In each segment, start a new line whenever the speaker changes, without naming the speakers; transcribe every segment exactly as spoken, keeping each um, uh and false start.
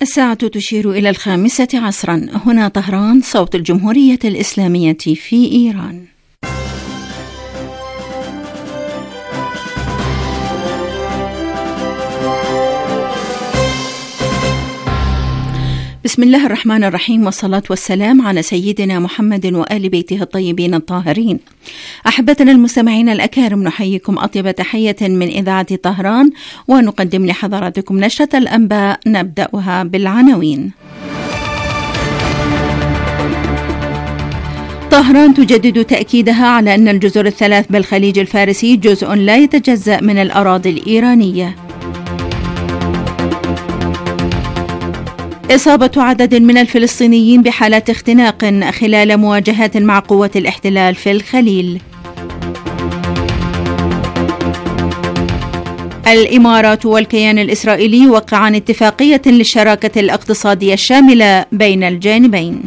الساعة تشير إلى الخامسة عصرا. هنا طهران، صوت الجمهورية الإسلامية في إيران. بسم الله الرحمن الرحيم، والصلاة والسلام على سيدنا محمد وآل بيته الطيبين الطاهرين. أحبتنا المستمعين الأكارم، نحييكم أطيب تحية من إذاعة طهران، ونقدم لحضراتكم نشرة الأنباء نبدأها بالعناوين. طهران تجدد تأكيدها على أن الجزر الثلاث بالخليج الفارسي جزء لا يتجزأ من الأراضي الإيرانية. إصابة عدد من الفلسطينيين بحالات اختناق خلال مواجهات مع قوات الاحتلال في الخليل. الإمارات والكيان الإسرائيلي وقعان اتفاقية للشراكة الاقتصادية الشاملة بين الجانبين.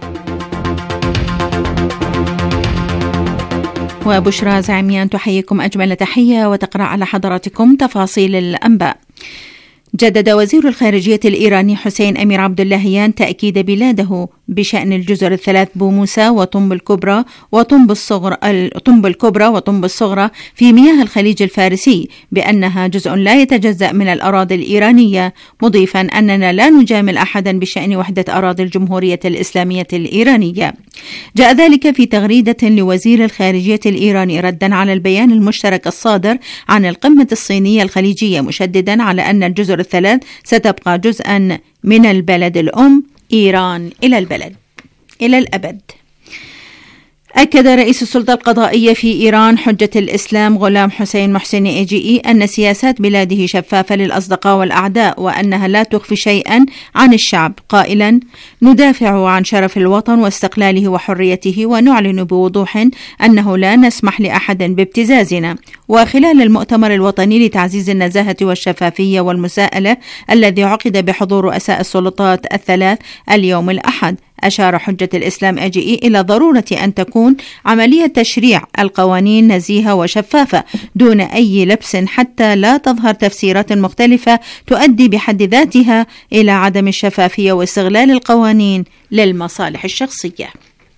وبشرى زعميان تحييكم أجمل تحية وتقرأ على حضراتكم تفاصيل الأنباء. جدد وزير الخارجية الإيراني حسين أمير عبد اللهيان تأكيد بلاده بشأن الجزر الثلاث بوموسا وطنب الكبرى وطنب الصغرى طنب الكبرى وطنب الصغرى في مياه الخليج الفارسي بأنها جزء لا يتجزأ من الأراضي الإيرانية، مضيفا أننا لا نجامل أحدا بشأن وحدة أراضي الجمهورية الإسلامية الإيرانية. جاء ذلك في تغريدة لوزير الخارجية الإيراني ردا على البيان المشترك الصادر عن القمة الصينية الخليجية، مشددا على أن الجزر الثلاث ستبقى جزءا من البلد الأم إيران إلى البلد إلى الأبد. أكد رئيس السلطة القضائية في إيران حجة الإسلام غلام حسين محسن إيجئي أن سياسات بلاده شفافة للأصدقاء والأعداء، وأنها لا تخفي شيئا عن الشعب، قائلا: ندافع عن شرف الوطن واستقلاله وحريته، ونعلن بوضوح أنه لا نسمح لأحد بابتزازنا. وخلال المؤتمر الوطني لتعزيز النزاهة والشفافية والمساءلة الذي عقد بحضور رؤساء السلطات الثلاث اليوم الأحد، أشار حجة الإسلام إيجئي إلى ضرورة أن تكون عملية تشريع القوانين نزيهة وشفافة دون أي لبس، حتى لا تظهر تفسيرات مختلفة تؤدي بحد ذاتها إلى عدم الشفافية واستغلال القوانين للمصالح الشخصية.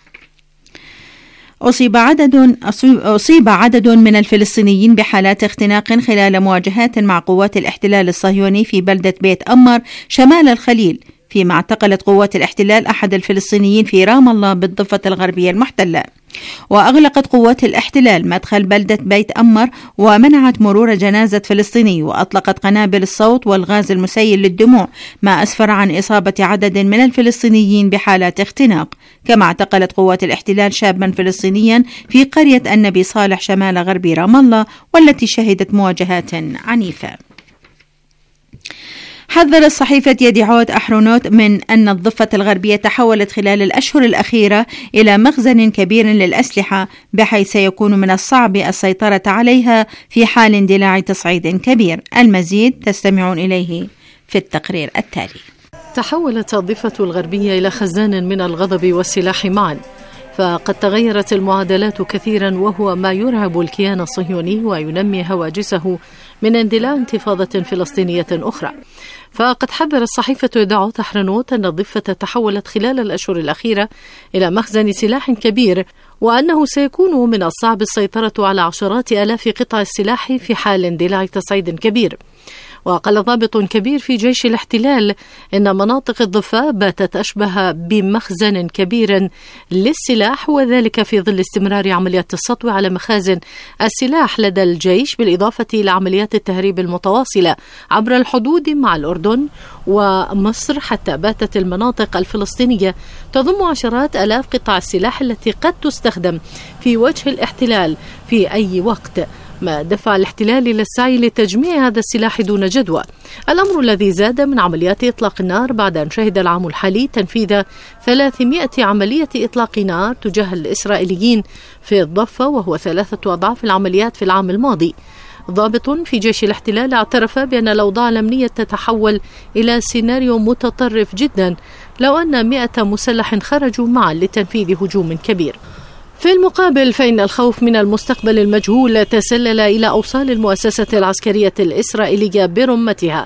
أصيب عدد أصيب عدد من الفلسطينيين بحالات اختناق خلال مواجهات مع قوات الاحتلال الصهيوني في بلدة بيت أمر شمال الخليل، فيما اعتقلت قوات الاحتلال أحد الفلسطينيين في رام الله بالضفة الغربية المحتلة. وأغلقت قوات الاحتلال مدخل بلدة بيت أمر ومنعت مرور جنازة فلسطيني، وأطلقت قنابل الصوت والغاز المسيل للدموع، ما أسفر عن إصابة عدد من الفلسطينيين بحالات اختناق. كما اعتقلت قوات الاحتلال شابا فلسطينيا في قرية النبي صالح شمال غرب رام الله، والتي شهدت مواجهات عنيفة. حذرت صحيفة يديعوت أحرونوت من أن الضفة الغربية تحولت خلال الأشهر الأخيرة إلى مخزن كبير للأسلحة، بحيث سيكون من الصعب السيطرة عليها في حال اندلاع تصعيد كبير. المزيد تستمعون إليه في التقرير التالي.
تحولت الضفة الغربية إلى خزان من الغضب والسلاح معا، فقد تغيرت المعادلات كثيرا، وهو ما يرعب الكيان الصهيوني وينمي هواجسه من اندلاع انتفاضة فلسطينية أخرى. فقد حذرت صحيفة يديعوت أحرونوت أن الضفة تحولت خلال الأشهر الأخيرة إلى مخزن سلاح كبير، وأنه سيكون من الصعب السيطرة على عشرات آلاف قطع السلاح في حال اندلاع تصعيد كبير. وقال ضابط كبير في جيش الاحتلال إن مناطق الضفة باتت أشبه بمخزن كبير للسلاح، وذلك في ظل استمرار عمليات السطو على مخازن السلاح لدى الجيش، بالإضافة إلى عمليات التهريب المتواصلة عبر الحدود مع الأردن ومصر، حتى باتت المناطق الفلسطينية تضم عشرات آلاف قطع السلاح التي قد تستخدم في وجه الاحتلال في أي وقت، ما دفع الاحتلال إلى السعي لتجميع هذا السلاح دون جدوى. الأمر الذي زاد من عمليات إطلاق النار بعد أن شهد العام الحالي تنفيذ ثلاثمائة عملية إطلاق نار تجاه الإسرائيليين في الضفة، وهو ثلاثة أضعاف العمليات في العام الماضي. ضابط في جيش الاحتلال اعترف بأن الأوضاع الأمنية تتحول إلى سيناريو متطرف جدا لو أن مئة مسلح خرجوا معا لتنفيذ هجوم كبير. في المقابل فإن الخوف من المستقبل المجهول تسلل إلى أوصال المؤسسة العسكرية الإسرائيلية برمتها،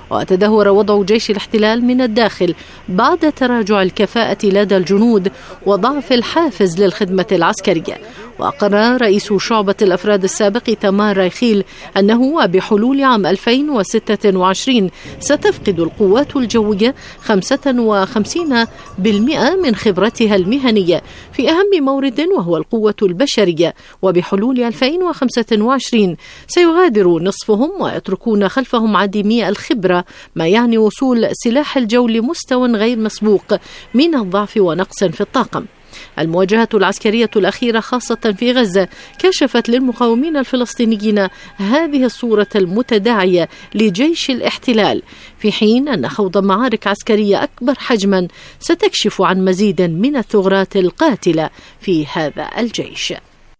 وتدهور وضع جيش الاحتلال من الداخل بعد تراجع الكفاءة لدى الجنود وضعف الحافز للخدمة العسكرية. وقرر رئيس شعبة الأفراد السابق تمار رايخيل أنه وبحلول عام ألفين وستة وعشرين ستفقد القوات الجوية خمسة وخمسين بالمئة من خبرتها المهنية في أهم مورد وهو القوة البشرية، وبحلول ألفين وخمسة وعشرين سيغادر نصفهم ويتركون خلفهم عديمي الخبرة، ما يعني وصول سلاح الجو لمستوى غير مسبوق من الضعف ونقص في الطاقم. المواجهة العسكرية الأخيرة خاصة في غزة كشفت للمقاومين الفلسطينيين هذه الصورة المتداعية لجيش الاحتلال، في حين أن خوض معارك عسكرية أكبر حجما ستكشف عن مزيد من الثغرات القاتلة في هذا الجيش.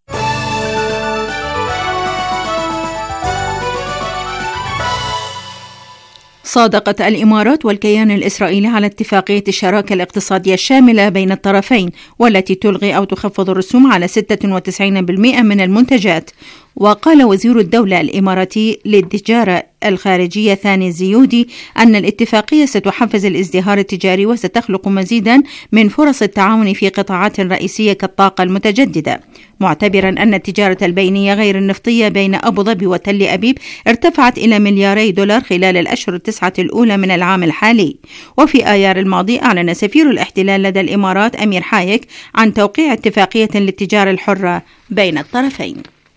صادقت الإمارات والكيان الإسرائيلي على اتفاقية الشراكة الاقتصادية الشاملة بين الطرفين، والتي تلغي أو تخفض الرسوم على ستة وتسعين بالمئة من المنتجات. وقال وزير الدولة الإماراتي للتجارة الخارجية ثاني الزيودي أن الاتفاقية ستحفز الازدهار التجاري وستخلق مزيدا من فرص التعاون في قطاعات رئيسية كالطاقة المتجددة، معتبرا أن التجارة البينية غير النفطية بين أبو ظبي وتل أبيب ارتفعت إلى ملياري دولار خلال الأشهر التسعة الأولى من العام الحالي. وفي آيار الماضي أعلن سفير الاحتلال لدى الإمارات أمير حايك عن توقيع اتفاقية للتجارة الحرة بين الطرفين.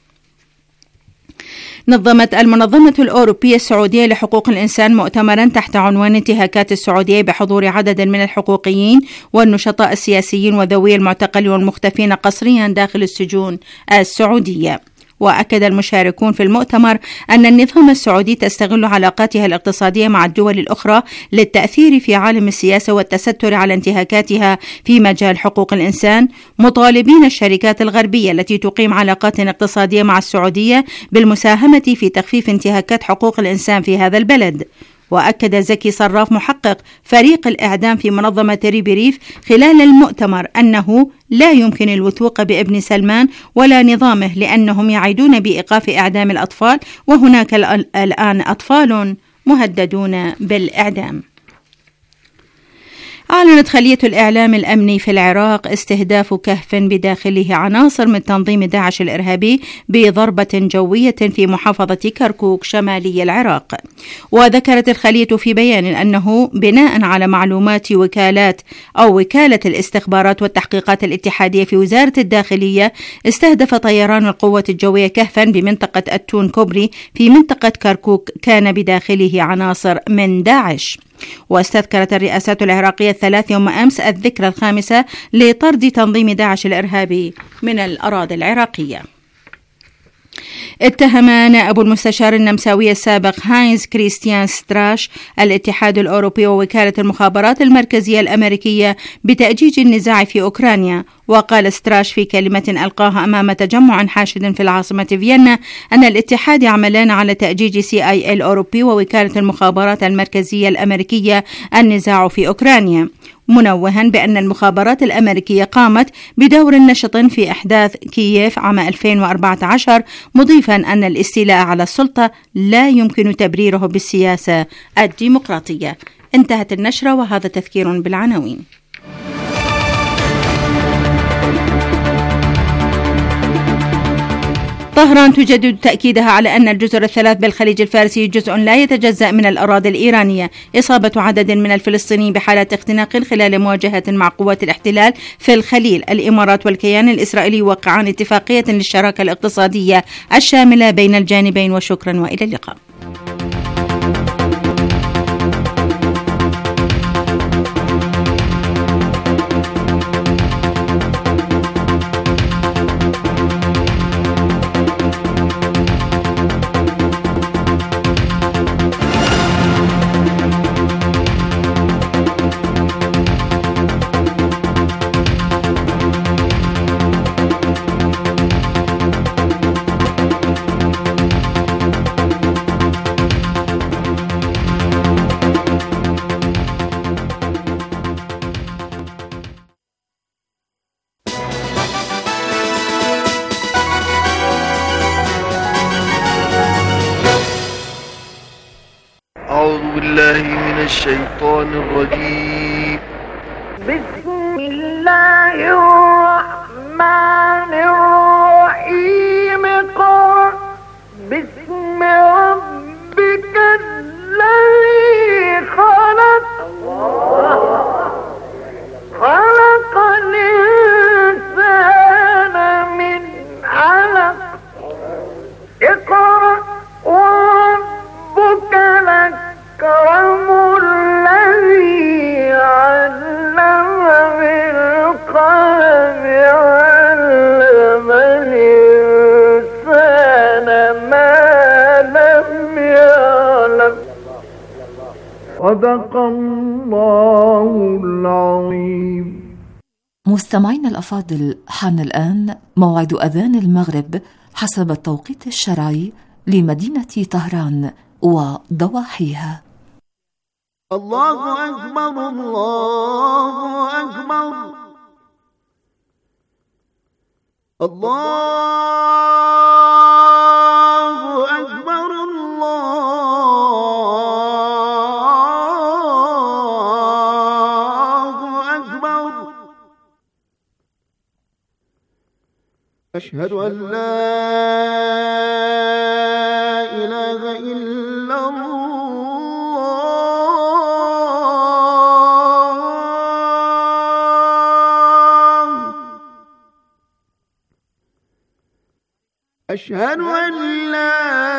نظمت المنظمة الأوروبية السعودية لحقوق الإنسان مؤتمرا تحت عنوان انتهاكات السعودية بحضور عدد من الحقوقيين والنشطاء السياسيين وذوي المعتقل والمختفين قسريا داخل السجون السعودية. وأكد المشاركون في المؤتمر أن النظام السعودي تستغل علاقاتها الاقتصادية مع الدول الأخرى للتأثير في عالم السياسة والتستر على انتهاكاتها في مجال حقوق الإنسان، مطالبين الشركات الغربية التي تقيم علاقات اقتصادية مع السعودية بالمساهمة في تخفيف انتهاكات حقوق الإنسان في هذا البلد. وأكد زكي صراف محقق فريق الإعدام في منظمة ريبيريف خلال المؤتمر أنه لا يمكن الوثوق بابن سلمان ولا نظامه لأنهم يعيدون بإيقاف إعدام الأطفال، وهناك الآن أطفال مهددون بالإعدام. أعلنت خلية الإعلام الأمني في العراق استهداف كهف بداخله عناصر من تنظيم داعش الإرهابي بضربة جوية في محافظة كركوك شمالي العراق. وذكرت الخلية في بيان أنه بناء على معلومات وكالات أو وكالة الاستخبارات والتحقيقات الاتحادية في وزارة الداخلية، استهدف طيران القوة الجوية كهفا بمنطقة التون كوبري في منطقة كركوك كان بداخله عناصر من داعش. واستذكرت الرئاسات العراقية الثلاث يوم أمس الذكرى الخامسة لطرد تنظيم داعش الإرهابي من الأراضي العراقية. اتهم نائب المستشار النمساوي السابق هاينز كريستيان ستراش الاتحاد الأوروبي ووكالة المخابرات المركزية الأمريكية بتأجيج النزاع في أوكرانيا. وقال ستراش في كلمة ألقاها أمام تجمع حاشد في العاصمة فيينا أن الاتحاد يعملان على تأجيج سي آي إيه الأوروبي ووكالة المخابرات المركزية الأمريكية النزاع في أوكرانيا، منوها بأن المخابرات الأمريكية قامت بدور نشط في أحداث كييف عام ألفين وأربعة عشر، مضيفا أن الاستيلاء على السلطة لا يمكن تبريره بالسياسة الديمقراطية. انتهت النشرة وهذا تذكير بالعناوين. طهران تجدد تأكيدها على أن الجزر الثلاث بالخليج الفارسي جزء لا يتجزأ من الأراضي الإيرانية. إصابة عدد من الفلسطينيين بحالات اختناق خلال مواجهة مع قوات الاحتلال في الخليل. الإمارات والكيان الإسرائيلي يوقعان اتفاقية للشراكة الاقتصادية الشاملة بين الجانبين. وشكرا وإلى اللقاء.
بالله من الشيطان الرجيم.
بسم الله الرحمن الرحيم. قل بسم ربك الذي خلق خلق الإنسان من علق. اقرأ وربك الأكرم الذي علم بالقلم علم الإنسان ما لم يعلم. صدق الله العظيم.
مستمعينا الأفاضل، حان الآن موعد أذان المغرب حسب التوقيت الشرعي لمدينة طهران وضواحيها.
الله أكبر الله أكبر الله أكبر الله أكبر. أشهد أن لا إله إلا الله. أشهد أن لا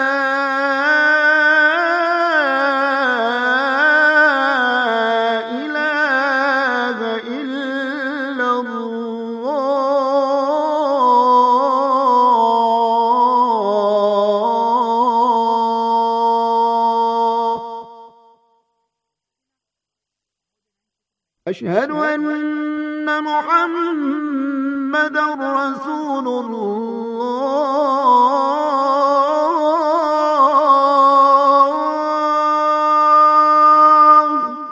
إله إلا الله. أشهد أن محمدا رسول الله.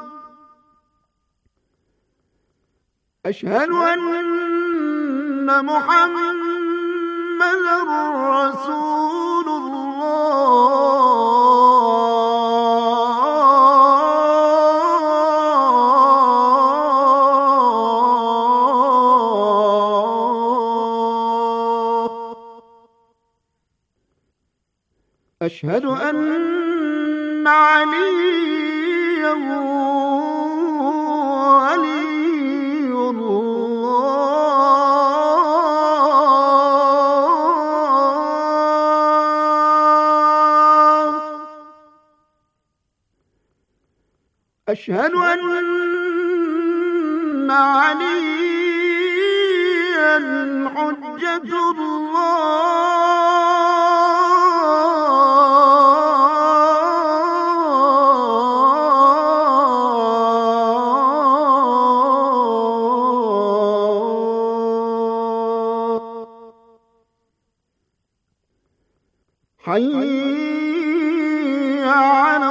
أشهد أن محمدا رسول الله. أشهد أن عليا ولي الله. أشهد أن عليا حجة الله. حي على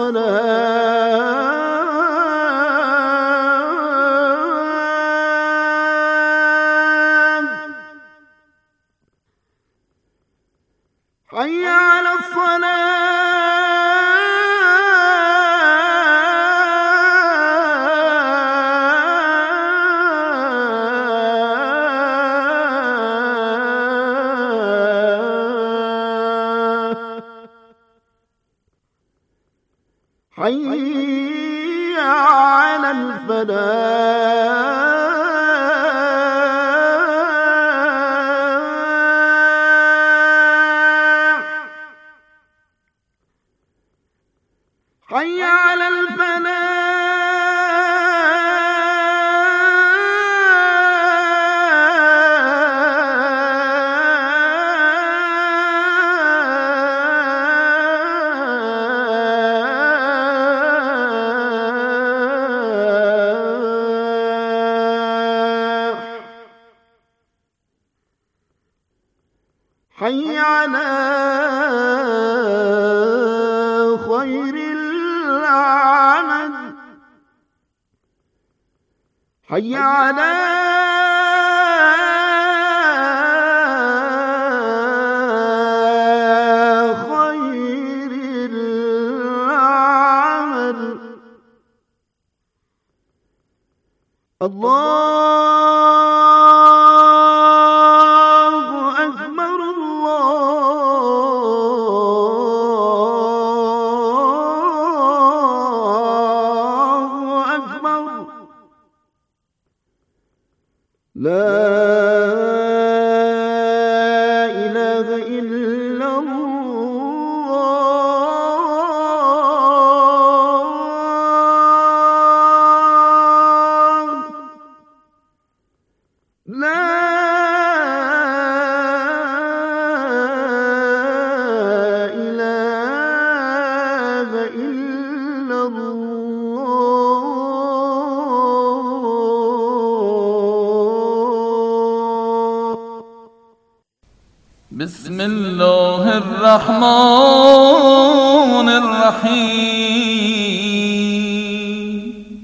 الصلاة. حي على الصلاة. حي على الفلاح. حي على الفلاح. حي على خير العمل. حي على خير العمل. الله أكبر الله أكبر لا إله إلا الله لا إله إلا الله.
بسم الله الرحمن الرحيم.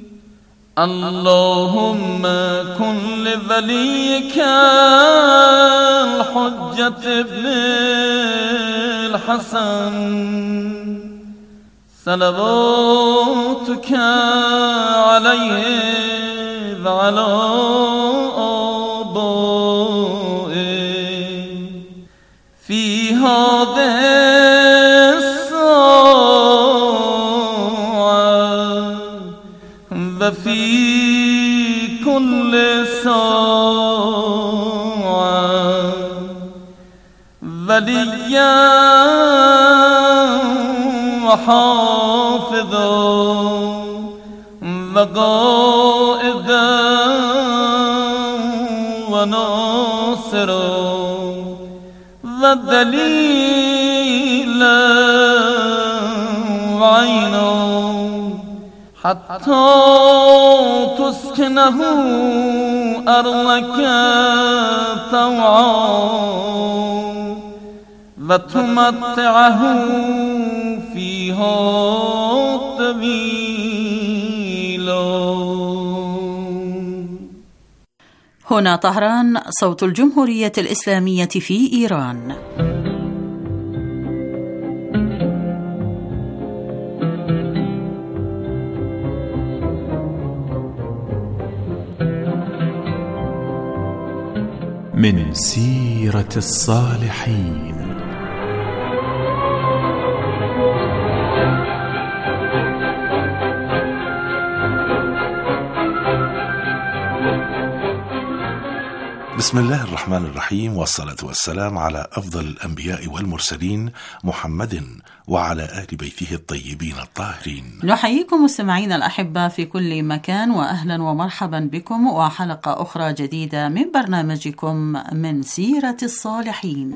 اللهم كن لوليك الحجة ابن الحسن صلواتك عليه وعلى آبائه في هذه الساعة وفي كل ساعة وليا وحافظا وقائدا وناصرا ودليلا وعينا حتى تسكنه أرضك طوعا وتمتعه فيها طويلا.
هنا طهران، صوت الجمهورية الإسلامية في إيران.
من سيرة الصالحين.
بسم الله الرحمن الرحيم، والصلاة والسلام على أفضل الأنبياء والمرسلين محمد وعلى آل بيته الطيبين الطاهرين.
نحييكم مستمعين الأحبة في كل مكان، وأهلا ومرحبا بكم وحلقة أخرى جديدة من برنامجكم من سيرة الصالحين.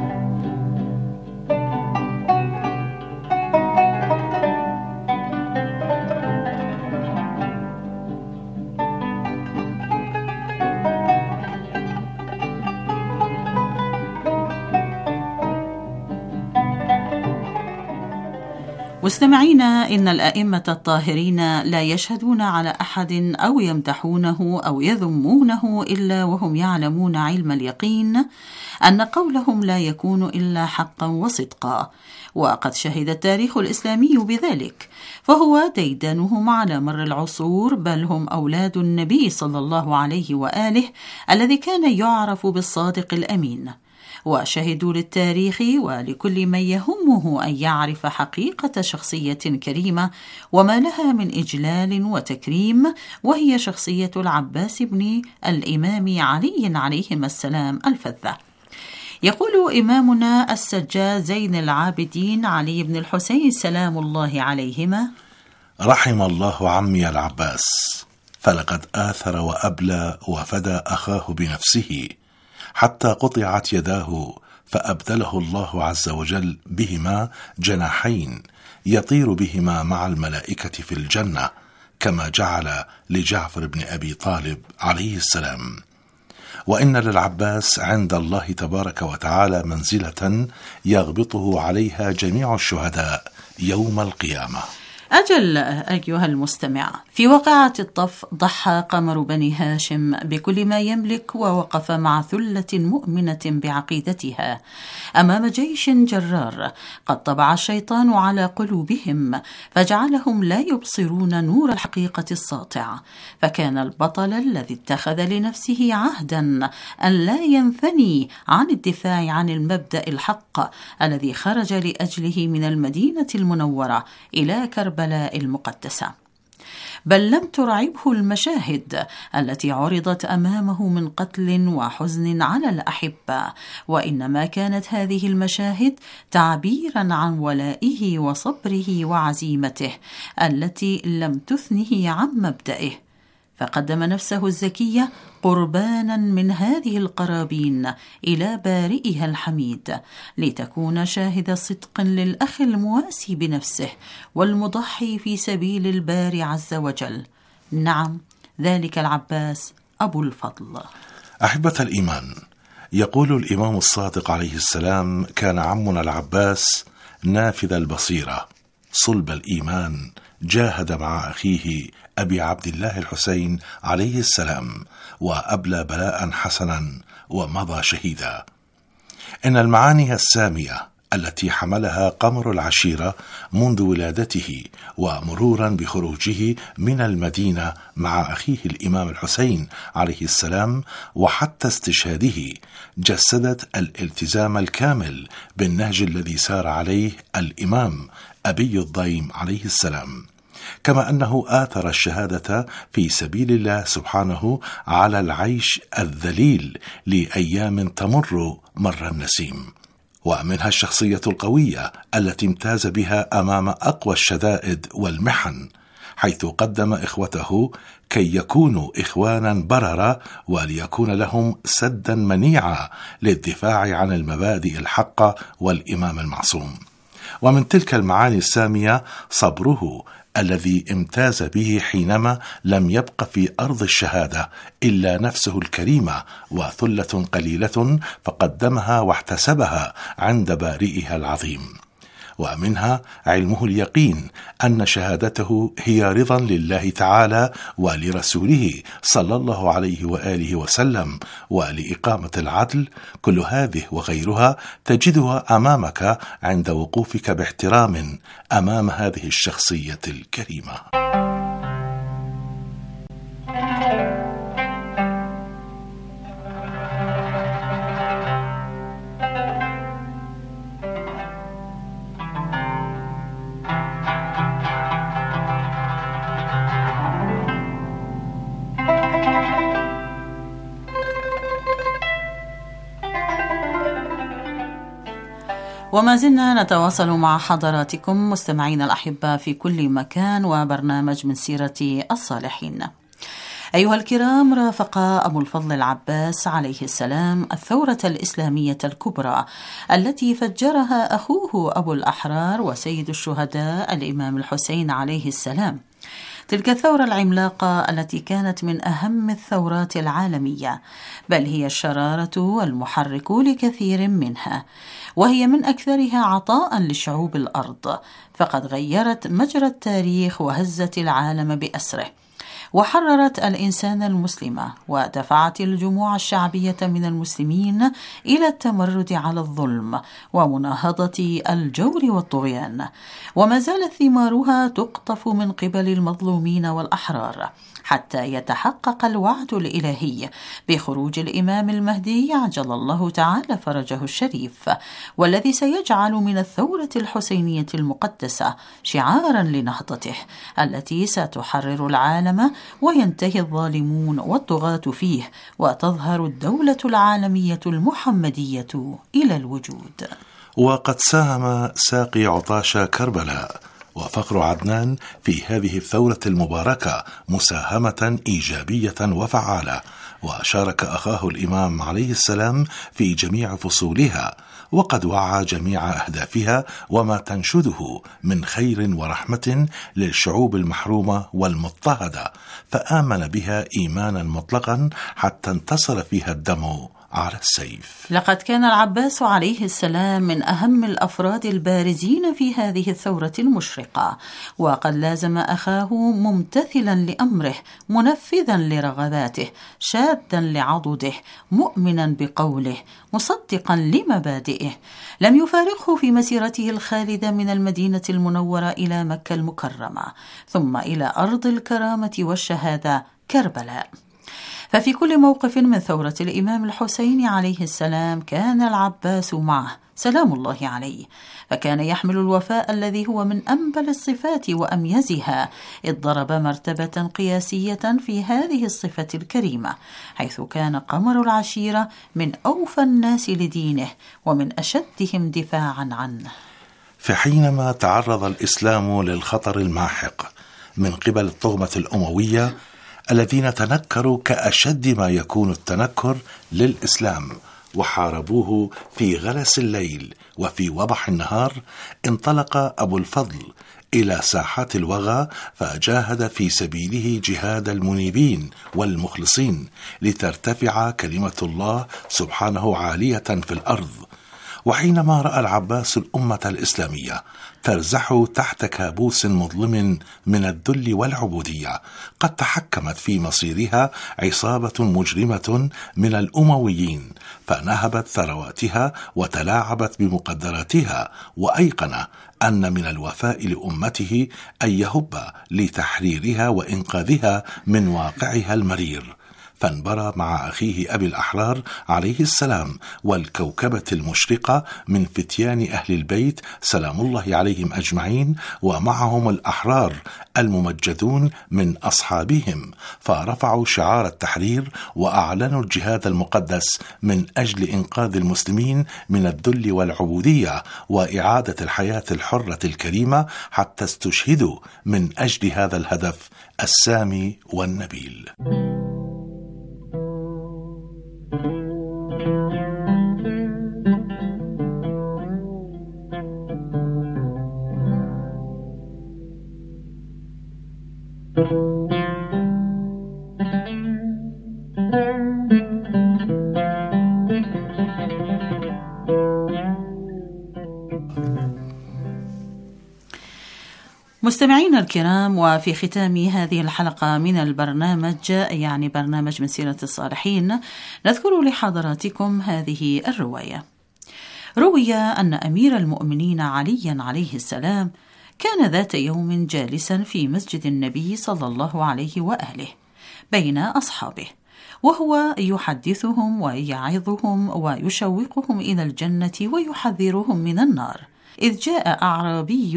مستمعينا، إن الأئمة الطاهرين لا يشهدون على أحد أو يمدحونه أو يذمونه إلا وهم يعلمون علم اليقين أن قولهم لا يكون إلا حقا وصدقا، وقد شهد التاريخ الإسلامي بذلك، فهو ديدنهم على مر العصور، بل هم أولاد النبي صلى الله عليه وآله الذي كان يعرف بالصادق الأمين، وشهدوا للتاريخ ولكل من يهمه أن يعرف حقيقة شخصية كريمة وما لها من إجلال وتكريم، وهي شخصية العباس بن الإمام علي عليهما السلام الفذة. يقول إمامنا السجاد زين العابدين علي بن الحسين سلام الله عليهما:
رحم الله عمي العباس، فلقد آثر وأبلى وفدى أخاه بنفسه حتى قطعت يداه، فأبدله الله عز وجل بهما جناحين يطير بهما مع الملائكة في الجنة، كما جعل لجعفر بن أبي طالب عليه السلام. وإن للعباس عند الله تبارك وتعالى منزلة يغبطه عليها جميع الشهداء يوم القيامة.
أجل أيها المستمع، في واقعة الطف ضحى قمر بني هاشم بكل ما يملك ووقف مع ثلة مؤمنة بعقيدتها أمام جيش جرار قد طبع الشيطان على قلوبهم فجعلهم لا يبصرون نور الحقيقة الساطع، فكان البطل الذي اتخذ لنفسه عهدا أن لا ينثني عن الدفاع عن المبدأ الحق الذي خرج لأجله من المدينة المنورة إلى كربلاء المقدسة. بل لم ترعبه المشاهد التي عرضت أمامه من قتل وحزن على الأحبة، وإنما كانت هذه المشاهد تعبيرا عن ولائه وصبره وعزيمته التي لم تثنه عن مبدئه، فقدم نفسه الزكية قربانا من هذه القرابين إلى بارئها الحميد لتكون شاهد صدق للأخ المواسي بنفسه والمضحي في سبيل الباري عز وجل. نعم، ذلك العباس أبو الفضل.
أحبة الإيمان، يقول الإمام الصادق عليه السلام: كان عمنا العباس نافذ البصيرة صلب الإيمان، جاهد مع أخيه أبي عبد الله الحسين عليه السلام وأبلى بلاء حسنا ومضى شهيدا. إن المعاني السامية التي حملها قمر العشيرة منذ ولادته ومرورا بخروجه من المدينة مع أخيه الإمام الحسين عليه السلام وحتى استشهاده جسدت الالتزام الكامل بالنهج الذي سار عليه الإمام أبي الضيم عليه السلام، كما أنه آثر الشهادة في سبيل الله سبحانه على العيش الذليل لأيام تمر مر النسيم. ومنها الشخصية القوية التي امتاز بها أمام أقوى الشدائد والمحن، حيث قدم إخوته كي يكونوا إخوانا بررا وليكون لهم سدا منيعا للدفاع عن المبادئ الحقة والإمام المعصوم. ومن تلك المعاني السامية صبره الذي امتاز به حينما لم يبق في أرض الشهادة إلا نفسه الكريمة وثلة قليلة فقدمها واحتسبها عند بارئها العظيم. ومنها علمه اليقين أن شهادته هي رضا لله تعالى ولرسوله صلى الله عليه وآله وسلم ولإقامة العدل. كل هذه وغيرها تجدها أمامك عند وقوفك باحترام أمام هذه الشخصية الكريمة.
وما زلنا نتواصل مع حضراتكم مستمعين الأحبة في كل مكان وبرنامج من سيرة الصالحين. أيها الكرام، رافق أبو الفضل العباس عليه السلام الثورة الإسلامية الكبرى التي فجرها أخوه أبو الأحرار وسيد الشهداء الإمام الحسين عليه السلام. تلك الثورة العملاقة التي كانت من أهم الثورات العالمية، بل هي الشرارة والمحرك لكثير منها، وهي من أكثرها عطاء لشعوب الأرض، فقد غيرت مجرى التاريخ وهزت العالم بأسره، وحررت الإنسان المسلم، ودفعت الجموع الشعبية من المسلمين إلى التمرد على الظلم ومناهضة الجور والطغيان، وما زالت ثمارها تقطف من قبل المظلومين والأحرار حتى يتحقق الوعد الإلهي بخروج الإمام المهدي عجل الله تعالى فرجه الشريف، والذي سيجعل من الثورة الحسينية المقدسة شعارا لنهضته التي ستحرر العالم وينتهي الظالمون والطغاة فيه، وتظهر الدولة العالمية المحمدية إلى الوجود.
وقد ساهم ساقي عطاش كربلاء وفخر عدنان في هذه الثورة المباركة مساهمة إيجابية وفعالة، وشارك أخاه الإمام عليه السلام في جميع فصولها، وقد وعى جميع أهدافها وما تنشده من خير ورحمة للشعوب المحرومة والمضطهدة، فآمن بها إيمانا مطلقا حتى انتصر فيها الدم على السيف.
لقد كان العباس عليه السلام من أهم الأفراد البارزين في هذه الثورة المشرقة، وقد لازم أخاه ممتثلا لأمره، منفذا لرغباته، شادا لعضده، مؤمنا بقوله، مصدقا لمبادئه. لم يفارقه في مسيرته الخالدة من المدينة المنورة إلى مكة المكرمة، ثم إلى أرض الكرامة والشهادة كربلاء. ففي كل موقف من ثورة الإمام الحسين عليه السلام كان العباس معه سلام الله عليه، فكان يحمل الوفاء الذي هو من أنبل الصفات وأميزها، إذ ضرب مرتبة قياسية في هذه الصفة الكريمة، حيث كان قمر العشيرة من أوفى الناس لدينه ومن أشدهم دفاعا عنه.
فحينما تعرض الإسلام للخطر الماحق من قبل الطغمة الأموية الذين تنكروا كأشد ما يكون التنكر للإسلام وحاربوه في غلس الليل وفي وضح النهار، انطلق أبو الفضل إلى ساحات الوغى فجاهد في سبيله جهاد المنيبين والمخلصين لترتفع كلمة الله سبحانه عالية في الأرض. وحينما رأى العباس الأمة الإسلامية ترزح تحت كابوس مظلم من الذل والعبودية، قد تحكمت في مصيرها عصابة مجرمة من الأمويين، فنهبت ثرواتها وتلاعبت بمقدراتها، وأيقن أن من الوفاء لأمته أن يهب لتحريرها وإنقاذها من واقعها المرير. فانبرى مع أخيه أبي الأحرار عليه السلام والكوكبة المشرقة من فتيان أهل البيت سلام الله عليهم أجمعين، ومعهم الأحرار الممجدون من أصحابهم، فرفعوا شعار التحرير وأعلنوا الجهاد المقدس من أجل إنقاذ المسلمين من الذل والعبودية وإعادة الحياة الحرة الكريمة، حتى استشهدوا من أجل هذا الهدف السامي والنبيل.
مستمعينا الكرام، وفي ختام هذه الحلقة من البرنامج، يعني برنامج من سيرة الصالحين، نذكر لحضراتكم هذه الرواية. روي أن أمير المؤمنين عليا عليه السلام كان ذات يوم جالسا في مسجد النبي صلى الله عليه وآله بين أصحابه، وهو يحدثهم ويعظهم ويشوقهم إلى الجنة ويحذرهم من النار، إذ جاء أعرابي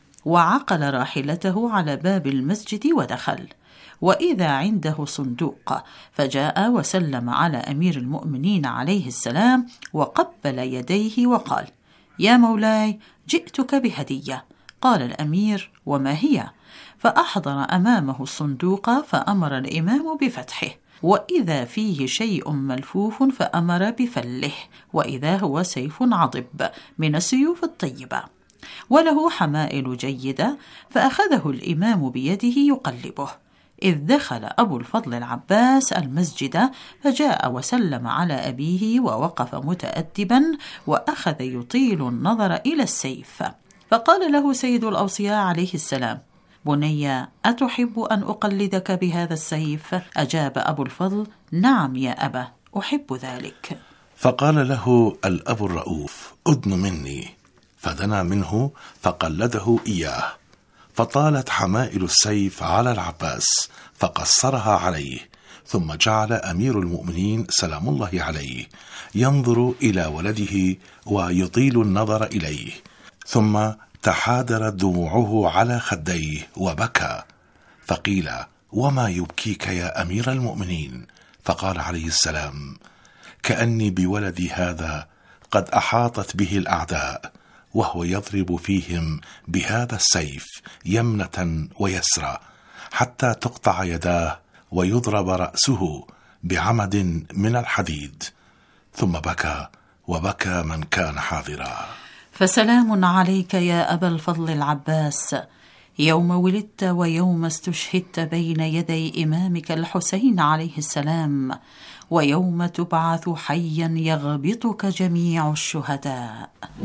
وعقل راحلته على باب المسجد ودخل، وإذا عنده صندوق، فجاء وسلم على أمير المؤمنين عليه السلام وقبل يديه وقال: يا مولاي، جئتك بهدية. قال الأمير: وما هي؟ فأحضر أمامه الصندوق فأمر الإمام بفتحه، وإذا فيه شيء ملفوف فأمر بفله، وإذا هو سيف عضب من السيوف الطيبة وله حمائل جيدة، فأخذه الإمام بيده يقلبه، إذ دخل أبو الفضل العباس المسجد فجاء وسلم على أبيه ووقف متأدبا وأخذ يطيل النظر إلى السيف، فقال له سيد الأوصياء عليه السلام: بني، أتحب أن أقلدك بهذا السيف؟ أجاب أبو الفضل: نعم يا أبا، أحب ذلك.
فقال له الأب الرؤوف: أدن مني، فدنا منه فقلده إياه، فطالت حمائل السيف على العباس فقصرها عليه، ثم جعل أمير المؤمنين سلام الله عليه ينظر إلى ولده ويطيل النظر إليه، ثم تحادرت دموعه على خديه وبكى، فقيل: وما يبكيك يا أمير المؤمنين؟ فقال عليه السلام: كأني بولدي هذا قد أحاطت به الأعداء، وهو يضرب فيهم بهذا السيف يمنة ويسرى حتى تقطع يداه ويضرب رأسه بعمد من الحديد. ثم بكى وبكى من كان حاضرا.
فسلام عليك يا أبا الفضل العباس، يوم ولدت ويوم استشهدت بين يدي إمامك الحسين عليه السلام، ويوم تبعث حيا يغبطك جميع الشهداء.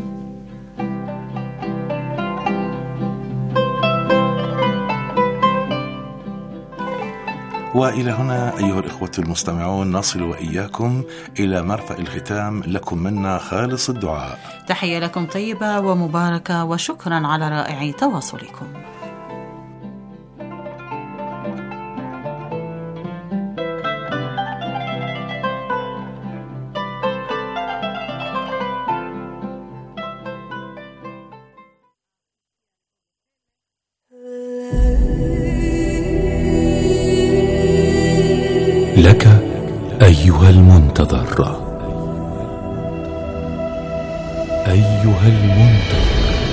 وإلى هنا أيها الإخوة المستمعون نصل وإياكم إلى مرفأ الختام. لكم منا خالص الدعاء.
تحية لكم طيبة ومباركة، وشكرا على رائع تواصلكم.
لك أيها المنتظر، أيها المنتظر،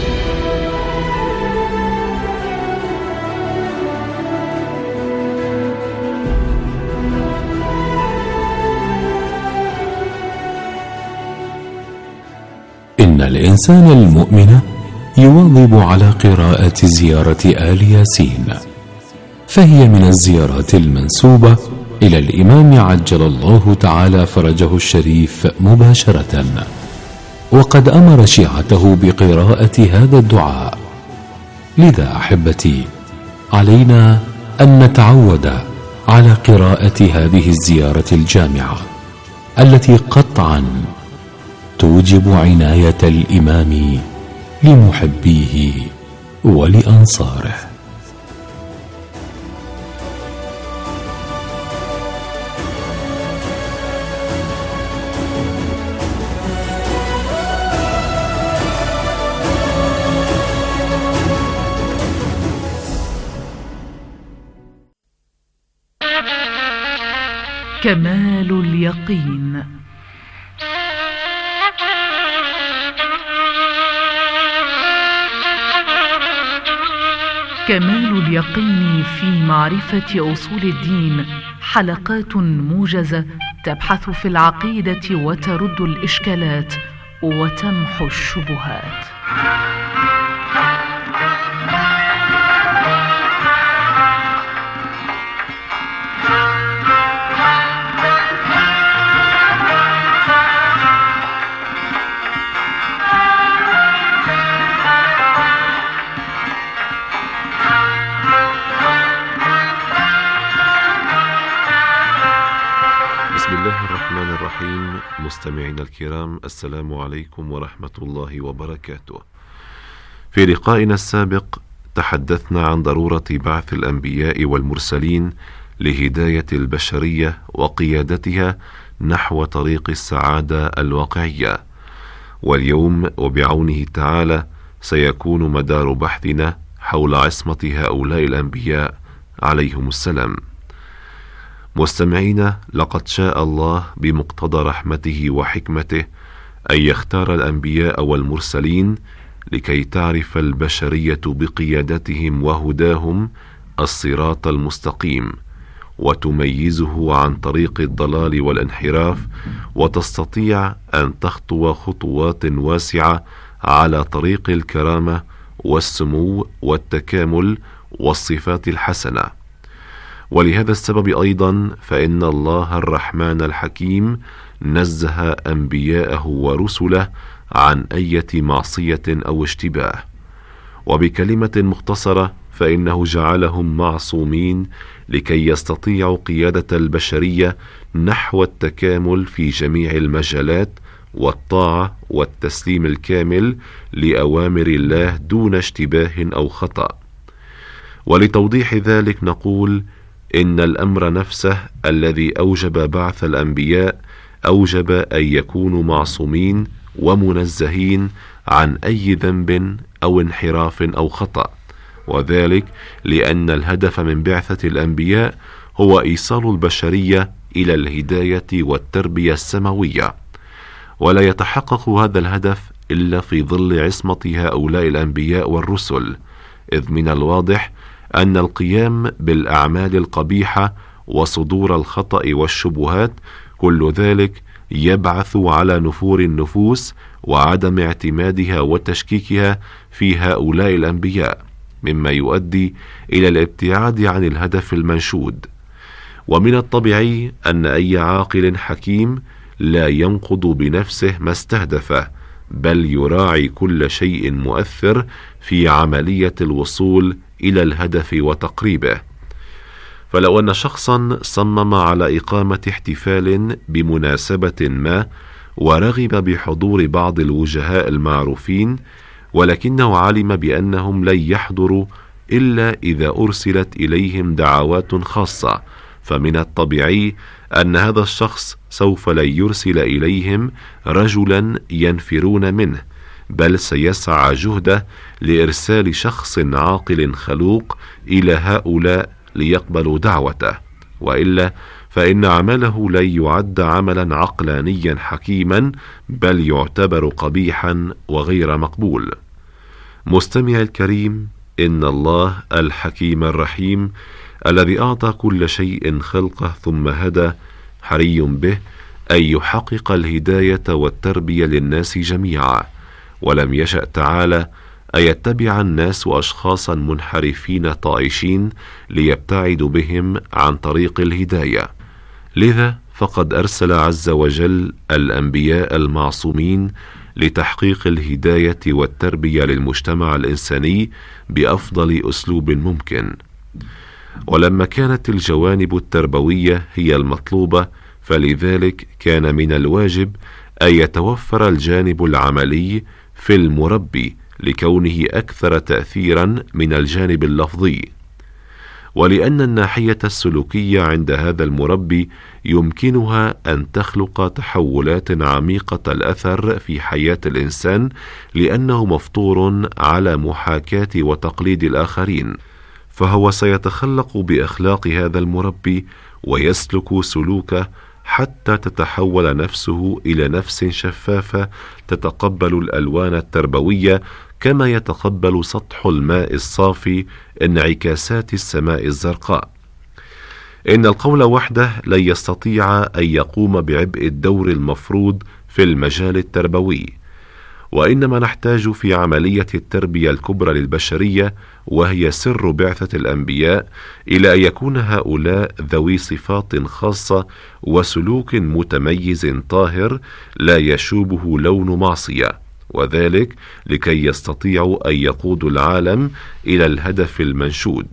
إن الإنسان المؤمن يواظب على قراءة زيارة آل ياسين، فهي من الزيارات المنسوبة إلى الإمام عجل الله تعالى فرجه الشريف مباشرة، وقد أمر شيعته بقراءة هذا الدعاء. لذا أحبتي، علينا أن نتعود على قراءة هذه الزيارة الجامعة التي قطعا توجب عناية الإمام لمحبيه ولأنصاره.
كمال اليقين. كمال اليقين في معرفة أصول الدين، حلقات موجزة تبحث في العقيدة وترد الإشكالات وتمحو الشبهات.
مستمعينا الكرام، السلام عليكم ورحمة الله وبركاته. في لقائنا السابق تحدثنا عن ضرورة بعث الأنبياء والمرسلين لهداية البشرية وقيادتها نحو طريق السعادة الواقعية، واليوم وبعونه تعالى سيكون مدار بحثنا حول عصمة هؤلاء الأنبياء عليهم السلام. مستمعينا، لقد شاء الله بمقتضى رحمته وحكمته أن يختار الأنبياء والمرسلين لكي تعرف البشرية بقيادتهم وهداهم الصراط المستقيم، وتميزه عن طريق الضلال والانحراف، وتستطيع أن تخطو خطوات واسعة على طريق الكرامة والسمو والتكامل والصفات الحسنة. ولهذا السبب أيضا فإن الله الرحمن الحكيم نزه أنبياءه ورسله عن أي معصية أو اشتباه، وبكلمة مختصرة فإنه جعلهم معصومين لكي يستطيعوا قيادة البشرية نحو التكامل في جميع المجالات والطاعة والتسليم الكامل لأوامر الله دون اشتباه أو خطأ. ولتوضيح ذلك نقول إن الأمر نفسه الذي أوجب بعث الأنبياء أوجب أن يكونوا معصومين ومنزهين عن أي ذنب أو انحراف أو خطأ، وذلك لأن الهدف من بعثة الأنبياء هو إيصال البشرية إلى الهداية والتربية السماوية، ولا يتحقق هذا الهدف إلا في ظل عصمة هؤلاء الأنبياء والرسل، إذ من الواضح أن القيام بالأعمال القبيحة وصدور الخطأ والشبهات كل ذلك يبعث على نفور النفوس وعدم اعتمادها وتشكيكها في هؤلاء الأنبياء، مما يؤدي إلى الابتعاد عن الهدف المنشود. ومن الطبيعي أن أي عاقل حكيم لا ينقض بنفسه ما استهدفه، بل يراعي كل شيء مؤثر في عملية الوصول إلى الهدف وتقريبه. فلو أن شخصا صمم على إقامة احتفال بمناسبة ما ورغب بحضور بعض الوجهاء المعروفين، ولكنه علم بأنهم لن يحضروا إلا إذا أرسلت إليهم دعوات خاصة، فمن الطبيعي أن هذا الشخص سوف لن يرسل إليهم رجلا ينفرون منه، بل سيسعى جهده لإرسال شخص عاقل خلوق إلى هؤلاء ليقبلوا دعوته، وإلا فإن عمله لن يعد عملا عقلانيا حكيما، بل يعتبر قبيحا وغير مقبول. مستمع الكريم، إن الله الحكيم الرحيم الذي أعطى كل شيء خلقه ثم هدى حري به أن يحقق الهداية والتربية للناس جميعا، ولم يشأ تعالى أن يتبع الناس أشخاصا منحرفين طائشين ليبتعدوا بهم عن طريق الهداية. لذا فقد أرسل عز وجل الأنبياء المعصومين لتحقيق الهداية والتربية للمجتمع الإنساني بأفضل أسلوب ممكن. ولما كانت الجوانب التربوية هي المطلوبة، فلذلك كان من الواجب أن يتوفر الجانب العملي في المربي لكونه أكثر تأثيرا من الجانب اللفظي، ولأن الناحية السلوكية عند هذا المربي يمكنها أن تخلق تحولات عميقة الأثر في حياة الإنسان، لأنه مفطور على محاكاة وتقليد الآخرين، فهو سيتخلق بأخلاق هذا المربي ويسلك سلوكه حتى تتحول نفسه إلى نفس شفافة تتقبل الألوان التربوية كما يتقبل سطح الماء الصافي انعكاسات السماء الزرقاء. إن القول وحده لن يستطيع أن يقوم بعبء الدور المفروض في المجال التربوي، وإنما نحتاج في عملية التربية الكبرى للبشرية، وهي سر بعثة الأنبياء، إلى أن يكون هؤلاء ذوي صفات خاصة وسلوك متميز طاهر لا يشوبه لون معصية، وذلك لكي يستطيعوا أن يقودوا العالم إلى الهدف المنشود.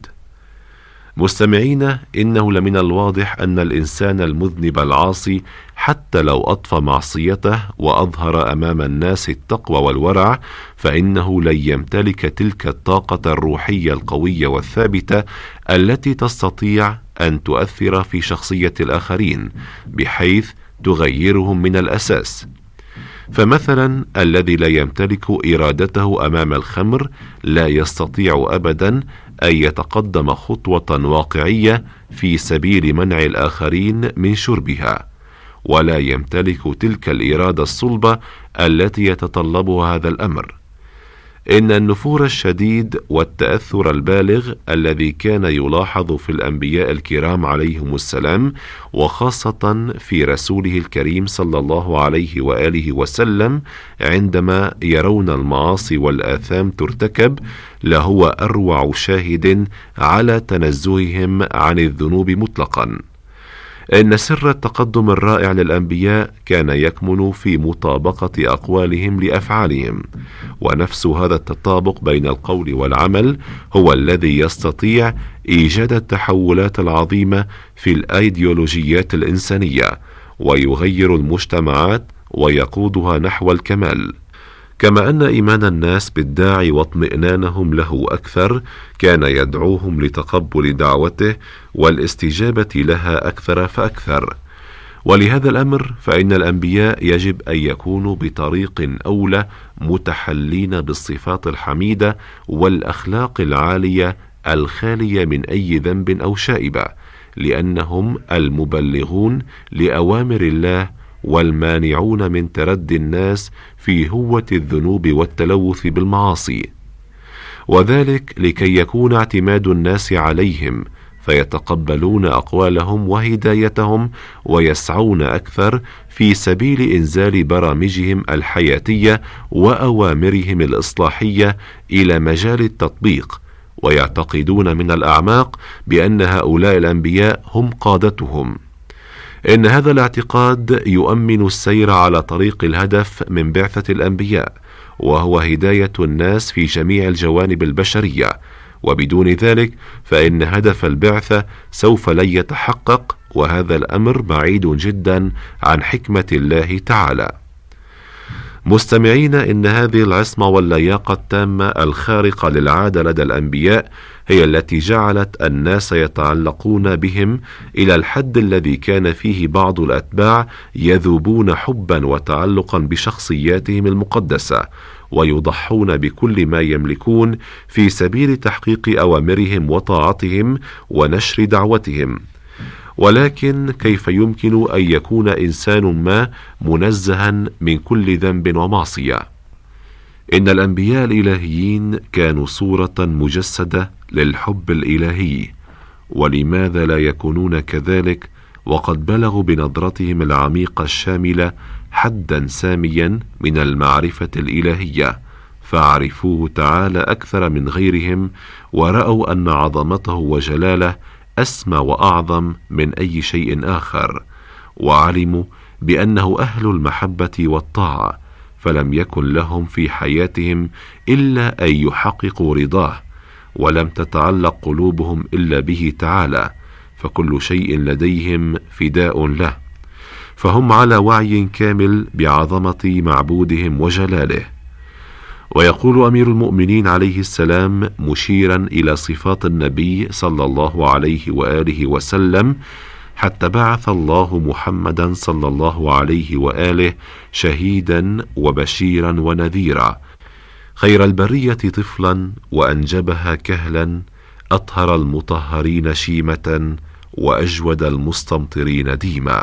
مستمعين، إنه لمن الواضح أن الإنسان المذنب العاصي حتى لو أطفى معصيته وأظهر أمام الناس التقوى والورع، فإنه لن يمتلك تلك الطاقة الروحية القوية والثابتة التي تستطيع أن تؤثر في شخصية الآخرين بحيث تغيرهم من الأساس. فمثلا الذي لا يمتلك إرادته أمام الخمر لا يستطيع أبدا أن يتقدم خطوة واقعية في سبيل منع الآخرين من شربها، ولا يمتلك تلك الإرادة الصلبة التي يتطلبها هذا الأمر. إن النفور الشديد والتأثر البالغ الذي كان يلاحظ في الأنبياء الكرام عليهم السلام، وخاصة في رسوله الكريم صلى الله عليه وآله وسلم عندما يرون المعاصي والآثام ترتكب، لهو أروع شاهد على تنزههم عن الذنوب مطلقا. إن سر التقدم الرائع للأنبياء كان يكمن في مطابقة أقوالهم لأفعالهم، ونفس هذا التطابق بين القول والعمل هو الذي يستطيع إيجاد التحولات العظيمة في الأيديولوجيات الإنسانية، ويغير المجتمعات ويقودها نحو الكمال. كما أن إيمان الناس بالداعي واطمئنانهم له أكثر كان يدعوهم لتقبل دعوته والاستجابة لها أكثر فأكثر. ولهذا الأمر فإن الأنبياء يجب أن يكونوا بطريق أولى متحلين بالصفات الحميدة والأخلاق العالية الخالية من أي ذنب أو شائبة، لأنهم المبلغون لأوامر الله والمانعون من تردي الناس في هوة الذنوب والتلوث بالمعاصي، وذلك لكي يكون اعتماد الناس عليهم فيتقبلون أقوالهم وهدايتهم ويسعون أكثر في سبيل إنزال برامجهم الحياتية وأوامرهم الإصلاحية إلى مجال التطبيق، ويعتقدون من الأعماق بأن هؤلاء الأنبياء هم قادتهم. إن هذا الاعتقاد يؤمن السير على طريق الهدف من بعثة الأنبياء، وهو هداية الناس في جميع الجوانب البشرية، وبدون ذلك فإن هدف البعثة سوف لن يتحقق، وهذا الأمر بعيد جدا عن حكمة الله تعالى. مستمعين، إن هذه العصمة واللياقة التامة الخارقة للعادة لدى الأنبياء هي التي جعلت الناس يتعلقون بهم إلى الحد الذي كان فيه بعض الأتباع يذوبون حبا وتعلقا بشخصياتهم المقدسة، ويضحون بكل ما يملكون في سبيل تحقيق أوامرهم وطاعتهم ونشر دعوتهم. ولكن كيف يمكن أن يكون إنسان ما منزها من كل ذنب ومعصية؟ إن الأنبياء الإلهيين كانوا صورة مجسدة للحب الإلهي، ولماذا لا يكونون كذلك وقد بلغوا بنظرتهم العميقة الشاملة حدا ساميا من المعرفة الإلهية، فعرفوه تعالى أكثر من غيرهم، ورأوا أن عظمته وجلاله أسمى وأعظم من أي شيء آخر، وعلموا بأنه أهل المحبة والطاعة، فلم يكن لهم في حياتهم إلا أن يحققوا رضاه، ولم تتعلق قلوبهم إلا به تعالى، فكل شيء لديهم فداء له، فهم على وعي كامل بعظمة معبودهم وجلاله. ويقول أمير المؤمنين عليه السلام مشيرا إلى صفات النبي صلى الله عليه وآله وسلم: حتى بعث الله محمدا صلى الله عليه وآله شهيدا وبشيرا ونذيرا، خير البرية طفلا وأنجبها كهلا، أطهر المطهرين شيمة وأجود المستمطرين ديما.